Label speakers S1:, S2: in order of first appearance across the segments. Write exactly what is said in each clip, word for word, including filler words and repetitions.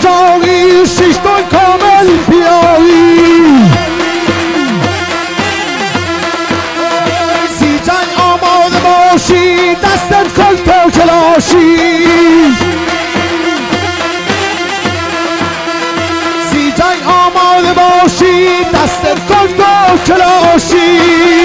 S1: قاچاقی شش تن کامل بیایی سی جنگ آماده باشی دستت کل تا کلاشی سی جنگ آماده باشی دستت کل تا کلاشی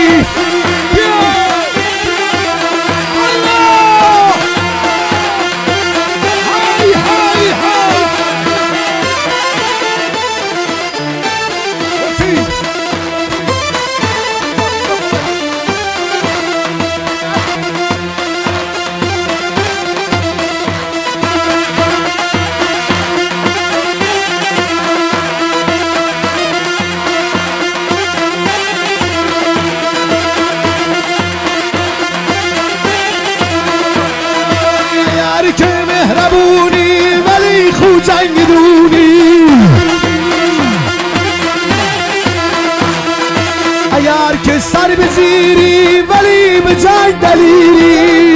S1: که مهربونی ولی خو جنگ دونی اگر که سر بزیری ولی به جنگ دلیری